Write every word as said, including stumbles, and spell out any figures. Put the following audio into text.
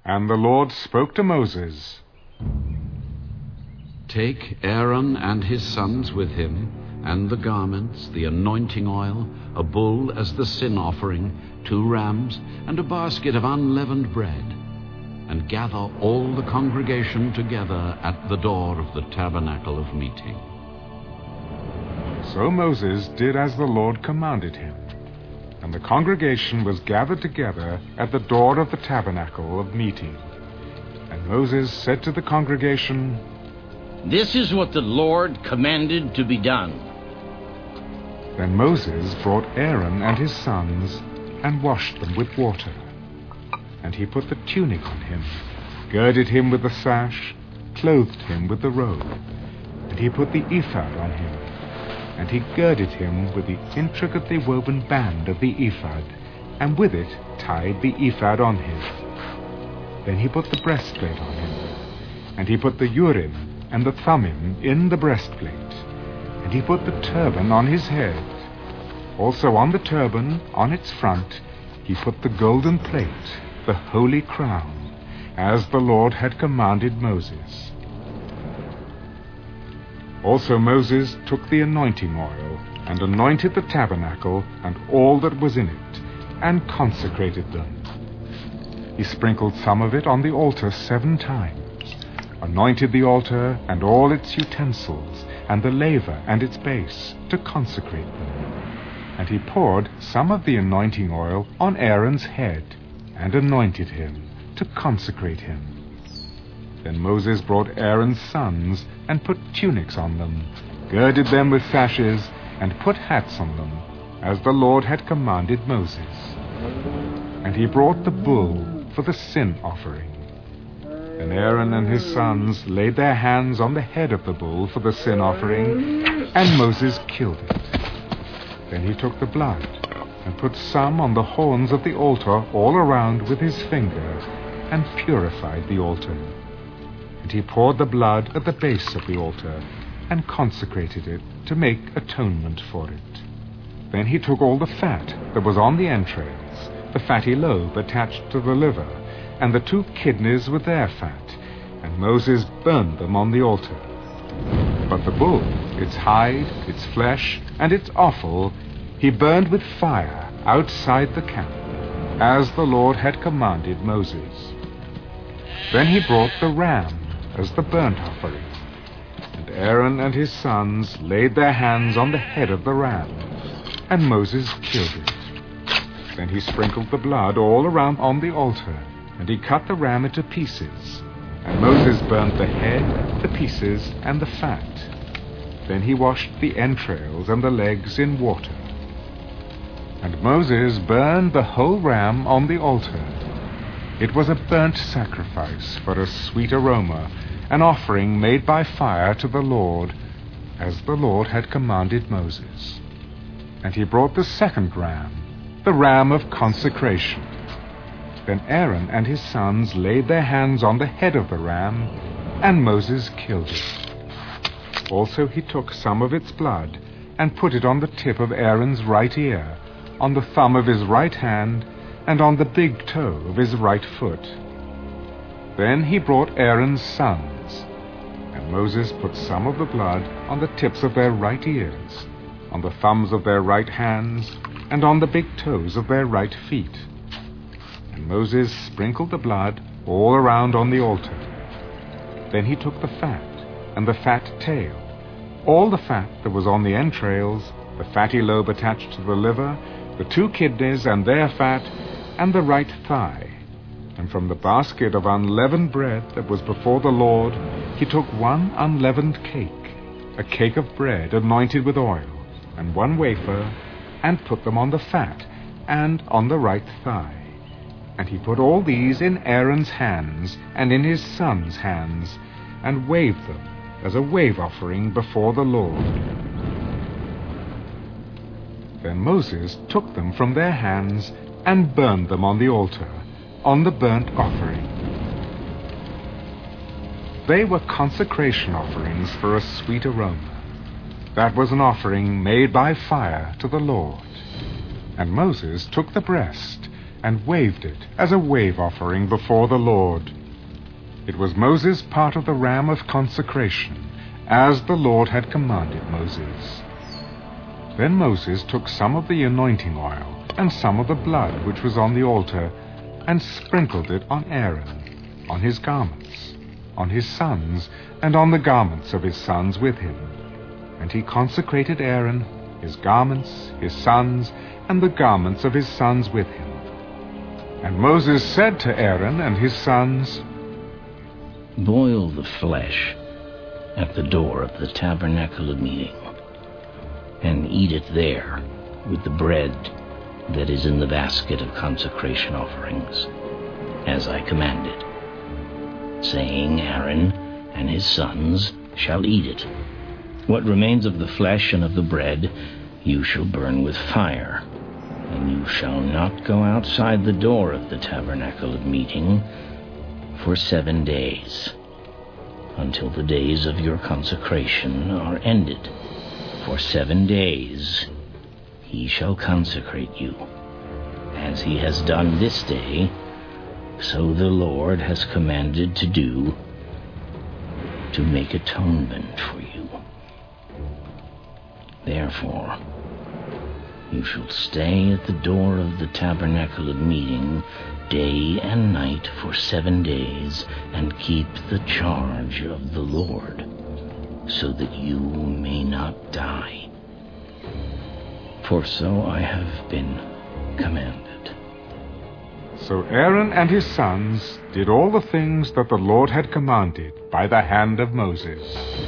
And the Lord spoke to Moses. Take Aaron and his sons with him, and the garments, the anointing oil, a bull as the sin offering, two rams, and a basket of unleavened bread, and gather all the congregation together at the door of the tabernacle of meeting. So Moses did as the Lord commanded him, and the congregation was gathered together at the door of the tabernacle of meeting. And Moses said to the congregation, This is what the Lord commanded to be done. Then Moses brought Aaron and his sons and washed them with water. And he put the tunic on him, girded him with the sash, clothed him with the robe. And he put the ephod on him, and he girded him with the intricately woven band of the ephod, and with it tied the ephod on him. Then he put the breastplate on him, and he put the Urim and the Thummim in the breastplate, and he put the turban on his head. Also on the turban, on its front, he put the golden plate, the holy crown, as the Lord had commanded Moses. Also Moses took the anointing oil, and anointed the tabernacle and all that was in it, and consecrated them. He sprinkled some of it on the altar seven times, anointed the altar and all its utensils, and the laver and its base, to consecrate them. And he poured some of the anointing oil on Aaron's head, and anointed him, to consecrate him. Then Moses brought Aaron's sons, and put tunics on them, girded them with sashes, and put hats on them, as the Lord had commanded Moses. And he brought the bull for the sin offering. Then Aaron and his sons laid their hands on the head of the bull for the sin offering, and Moses killed it. Then he took the blood, and put some on the horns of the altar all around with his finger, and purified the altar. And he poured the blood at the base of the altar, and consecrated it to make atonement for it. Then he took all the fat that was on the entrails, the fatty lobe attached to the liver, and the two kidneys with their fat, and Moses burned them on the altar. But the bull, its hide, its flesh, and its offal, he burned with fire outside the camp, as the Lord had commanded Moses. Then he brought the ram as the burnt offering, and Aaron and his sons laid their hands on the head of the ram, and Moses killed it. Then he sprinkled the blood all around on the altar, and he cut the ram into pieces, and Moses burnt the head, the pieces, and the fat. Then he washed the entrails and the legs in water. And Moses burned the whole ram on the altar. It was a burnt sacrifice for a sweet aroma, an offering made by fire to the Lord, as the Lord had commanded Moses. And he brought the second ram, the ram of consecration. Then Aaron and his sons laid their hands on the head of the ram, and Moses killed it. Also he took some of its blood, and put it on the tip of Aaron's right ear, on the thumb of his right hand, and on the big toe of his right foot. Then he brought Aaron's sons, and Moses put some of the blood on the tips of their right ears, on the thumbs of their right hands, and on the big toes of their right feet. And Moses sprinkled the blood all around on the altar. Then he took the fat, and the fat tail, all the fat that was on the entrails, the fatty lobe attached to the liver, the two kidneys and their fat, and the right thigh. And from the basket of unleavened bread that was before the Lord, he took one unleavened cake, a cake of bread anointed with oil, and one wafer, and put them on the fat, and on the right thigh. And he put all these in Aaron's hands, and in his sons' hands, and waved them as a wave offering before the Lord. Then Moses took them from their hands, and burned them on the altar, on the burnt offering. They were consecration offerings for a sweet aroma. That was an offering made by fire to the Lord. And Moses took the breast, and waved it as a wave offering before the Lord. It was Moses' part of the ram of consecration, as the Lord had commanded Moses. Then Moses took some of the anointing oil and some of the blood which was on the altar, and sprinkled it on Aaron, on his garments, on his sons, and on the garments of his sons with him. And he consecrated Aaron, his garments, his sons, and the garments of his sons with him. And Moses said to Aaron and his sons, Boil the flesh at the door of the tabernacle of meeting, and eat it there with the bread that is in the basket of consecration offerings, as I commanded, saying, Aaron and his sons shall eat it. What remains of the flesh and of the bread you shall burn with fire, and you shall not go outside the door of the tabernacle of meeting for seven days, until the days of your consecration are ended. For seven days he shall consecrate you, as he has done this day, so the Lord has commanded to do, to make atonement for you. Therefore, you shall stay at the door of the tabernacle of meeting day and night for seven days, and keep the charge of the Lord, so that you may not die. For so I have been commanded. So Aaron and his sons did all the things that the Lord had commanded by the hand of Moses.